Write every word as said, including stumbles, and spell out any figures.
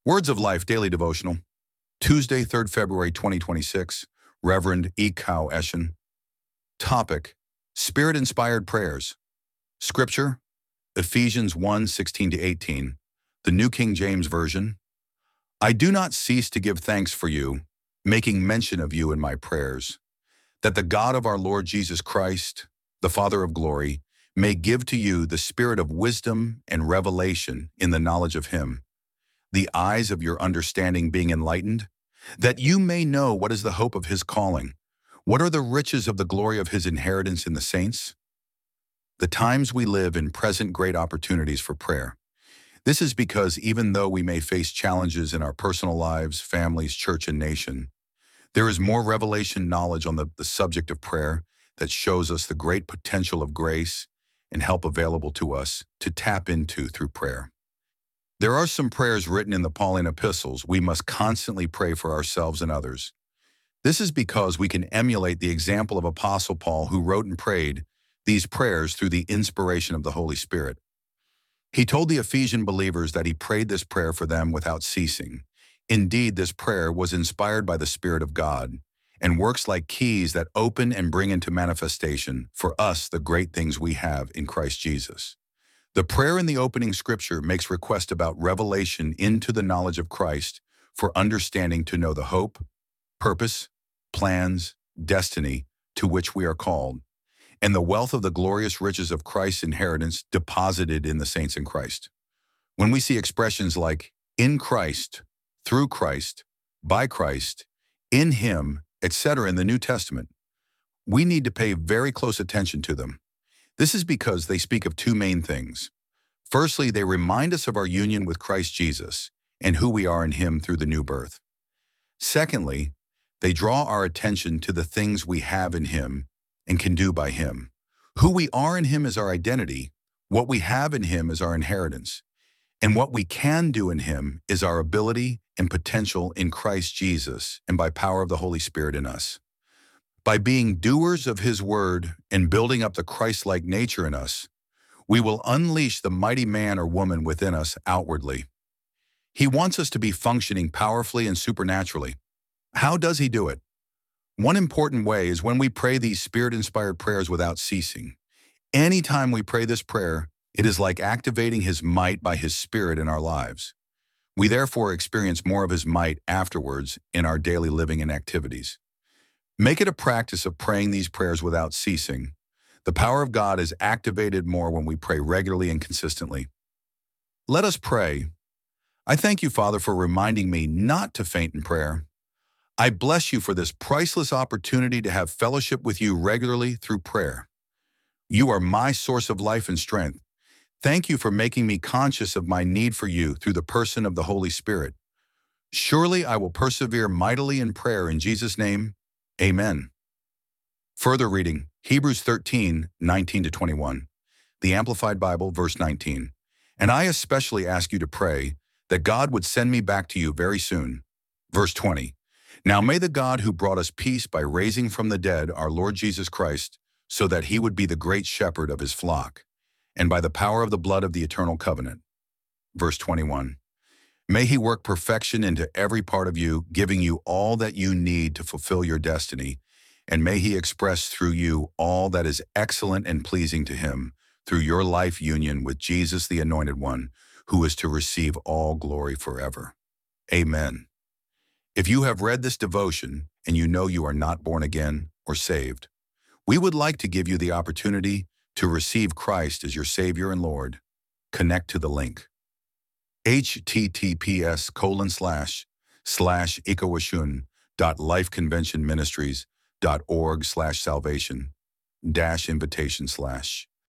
Words of Life Daily Devotional, Tuesday, third February twenty twenty-six, Reverend E. Kao Eshin. Topic: Spirit-Inspired Prayers. Scripture: Ephesians one sixteen to eighteen, the New King James Version. I do not cease to give thanks for you, making mention of you in my prayers, that the God of our Lord Jesus Christ, the Father of glory, may give to you the spirit of wisdom and revelation in the knowledge of him, the eyes of your understanding being enlightened, that you may know what is the hope of his calling, what are the riches of the glory of his inheritance in the saints. The times we live in present great opportunities for prayer. This is because even though we may face challenges in our personal lives, families, church, and nation, there is more revelation knowledge on the, the subject of prayer that shows us the great potential of grace and help available to us to tap into through prayer. There are some prayers written in the Pauline epistles we must constantly pray for ourselves and others. This is because we can emulate the example of Apostle Paul, who wrote and prayed these prayers through the inspiration of the Holy Spirit. He told the Ephesian believers that he prayed this prayer for them without ceasing. Indeed, this prayer was inspired by the Spirit of God and works like keys that open and bring into manifestation for us the great things we have in Christ Jesus. The prayer in the opening scripture makes request about revelation into the knowledge of Christ for understanding to know the hope, purpose, plans, destiny to which we are called, and the wealth of the glorious riches of Christ's inheritance deposited in the saints in Christ. When we see expressions like in Christ, through Christ, by Christ, in him, et cetera in the New Testament, we need to pay very close attention to them. This is because they speak of two main things. Firstly, they remind us of our union with Christ Jesus and who we are in him through the new birth. Secondly, they draw our attention to the things we have in him and can do by him. Who we are in him is our identity, what we have in him is our inheritance, and what we can do in him is our ability and potential in Christ Jesus and by power of the Holy Spirit in us. By being doers of his word and building up the Christ-like nature in us, we will unleash the mighty man or woman within us outwardly. He wants us to be functioning powerfully and supernaturally. How does he do it? One important way is when we pray these Spirit-inspired prayers without ceasing. Anytime we pray this prayer, it is like activating his might by his Spirit in our lives. We therefore experience more of his might afterwards in our daily living and activities. Make it a practice of praying these prayers without ceasing. The power of God is activated more when we pray regularly and consistently. Let us pray. I thank you, Father, for reminding me not to faint in prayer. I bless you for this priceless opportunity to have fellowship with you regularly through prayer. You are my source of life and strength. Thank you for making me conscious of my need for you through the person of the Holy Spirit. Surely I will persevere mightily in prayer in Jesus' name. Amen. Further reading, Hebrews thirteen, nineteen to twenty-one. The Amplified Bible, verse nineteen. And I especially ask you to pray that God would send me back to you very soon. Verse twenty. Now may the God who brought us peace by raising from the dead our Lord Jesus Christ, so that he would be the great shepherd of his flock, and by the power of the blood of the eternal covenant. Verse twenty-one. May he work perfection into every part of you, giving you all that you need to fulfill your destiny, and may he express through you all that is excellent and pleasing to him through your life union with Jesus the Anointed One, who is to receive all glory forever. Amen. If you have read this devotion and you know you are not born again or saved, we would like to give you the opportunity to receive Christ as your Savior and Lord. Connect to the link. https colon slash slash ikawashun dot lifeconventionministries dot org slash salvation dash invitation slash